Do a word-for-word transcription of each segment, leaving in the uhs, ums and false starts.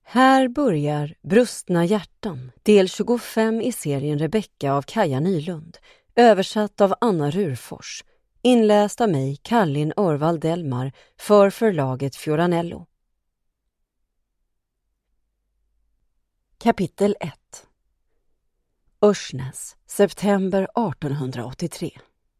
Här börjar Brustna hjärtan, del tjugofem i serien Rebecka av Kaja Nylund, översatt av Anna Rurfors, inläst av mig, Kallin Örvald Delmar, för förlaget Fioranello. Kapitel ett. Örsnäs, september artonhundraåttiotre.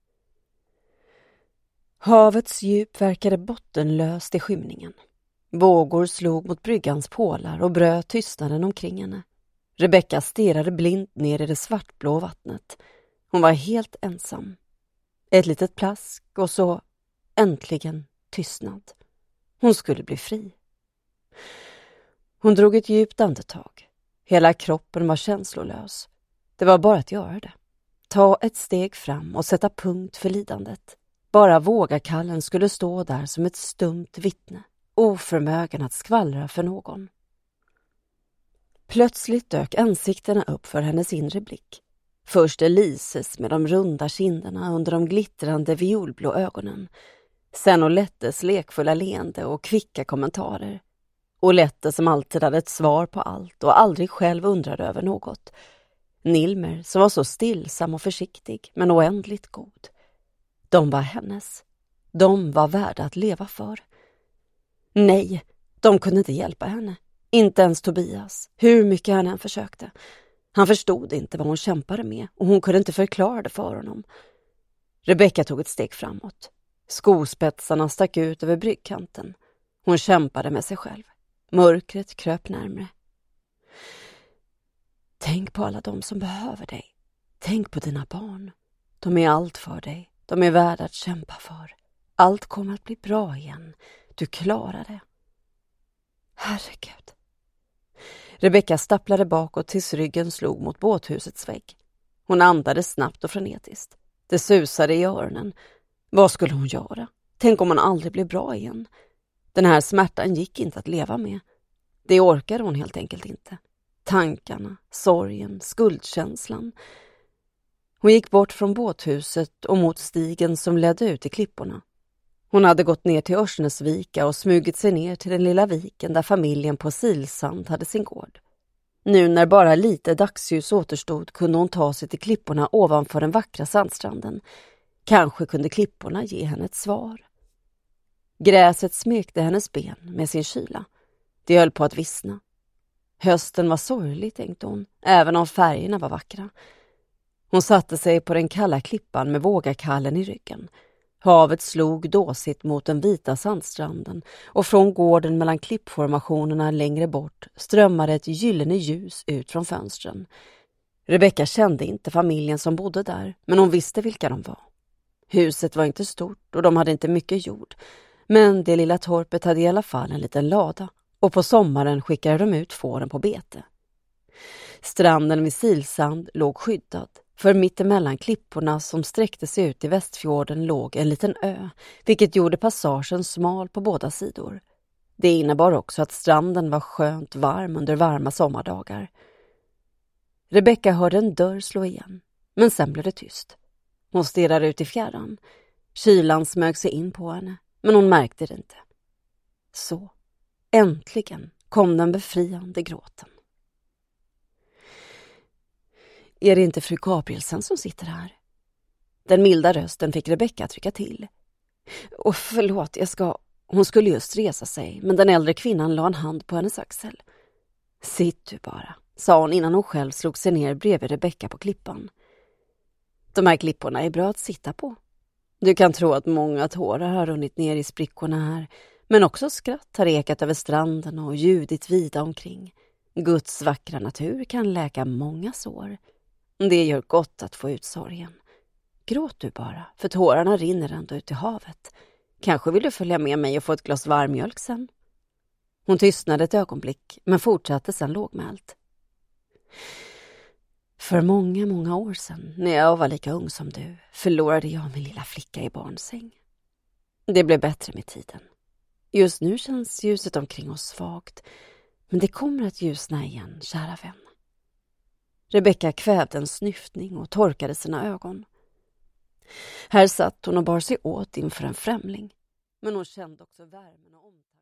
Havets djup verkade bottenlöst i skymningen. Vågor slog mot bryggans pålar och bröt tystnaden omkring henne. Rebecka stirrade blint ner i det svartblå vattnet. Hon var helt ensam. Ett litet plask och så äntligen tystnad. Hon skulle bli fri. Hon drog ett djupt andetag. Hela kroppen var känslolös. Det var bara att göra det. Ta ett steg fram och sätta punkt för lidandet. Bara vågakallen skulle stå där som ett stumt vittne, oförmögen att skvallra för någon. Plötsligt dök ansiktena upp för hennes inre blick. Först Elises med de runda kinderna under de glittrande violblå ögonen. Sen Olettes lekfulla leende och kvicka kommentarer. Olette som alltid hade ett svar på allt och aldrig själv undrade över något. Nilmer som var så stillsam och försiktig men oändligt god. De var hennes. De var värda att leva för. Nej, de kunde inte hjälpa henne. Inte ens Tobias, hur mycket han än försökte. Han förstod inte vad hon kämpade med och hon kunde inte förklara det för honom. Rebecka tog ett steg framåt. Skospetsarna stack ut över bryggkanten. Hon kämpade med sig själv. Mörkret kröp närmare. Tänk på alla de som behöver dig. Tänk på dina barn. De är allt för dig. De är värda att kämpa för. Allt kommer att bli bra igen. Du klarar det. Herregud. Rebecka stapplade bakåt tills ryggen slog mot båthusets vägg. Hon andades snabbt och frenetiskt. Det susade i öronen. Vad skulle hon göra? Tänk om hon aldrig blev bra igen. Den här smärtan gick inte att leva med. Det orkade hon helt enkelt inte. Tankarna, sorgen, skuldkänslan. Hon gick bort från båthuset och mot stigen som ledde ut i klipporna. Hon hade gått ner till Örsnäsvika och smugit sig ner till den lilla viken där familjen på Silsand hade sin gård. Nu när bara lite dagsljus återstod kunde hon ta sig till klipporna ovanför den vackra sandstranden. Kanske kunde klipporna ge henne ett svar. Gräset smekte hennes ben med sin kyla. Det höll på att vissna. Hösten var sorglig, tänkte hon, även om färgerna var vackra. Hon satte sig på den kalla klippan med vågakallen i ryggen. Havet slog dåsigt mot den vita sandstranden och från gården mellan klippformationerna längre bort strömmade ett gyllene ljus ut från fönstren. Rebecka kände inte familjen som bodde där, men hon visste vilka de var. Huset var inte stort och de hade inte mycket jord, men det lilla torpet hade i alla fall en liten lada och på sommaren skickade de ut fåren på bete. Stranden vid Silsand låg skyddad. För mittemellan klipporna som sträckte sig ut i Västfjorden låg en liten ö, vilket gjorde passagen smal på båda sidor. Det innebar också att stranden var skönt varm under varma sommardagar. Rebecka hörde en dörr slå igen, men sen blev det tyst. Hon stirrade ut i fjärran. Kylan smög sig in på henne, men hon märkte det inte. Så, äntligen kom den befriande gråten. Är det inte fru Gabrielsen som sitter här? Den milda rösten fick Rebecka trycka till. Och förlåt, jag ska... Hon skulle just resa sig, men den äldre kvinnan la en hand på hennes axel. Sitt du bara, sa hon innan hon själv slog sig ner bredvid Rebecka på klippan. De här klipporna är bra att sitta på. Du kan tro att många tårar har runnit ner i sprickorna här, men också skratt har ekat över stranden och ljudit vida omkring. Guds vackra natur kan läka många sår. Det gör gott att få ut sorgen. Gråt du bara, för tårarna rinner ändå ut i havet. Kanske vill du följa med mig och få ett glas varm mjölk sen? Hon tystnade ett ögonblick, men fortsatte sen lågmält. För många, många år sedan, när jag var lika ung som du, förlorade jag min lilla flicka i barnsäng. Det blev bättre med tiden. Just nu känns ljuset omkring oss svagt, men det kommer att ljusna igen, kära vän. Rebecka kvävde en snyftning och torkade sina ögon. Här satt hon och bar sig åt inför en främling, men hon kände också värmen och omtanken.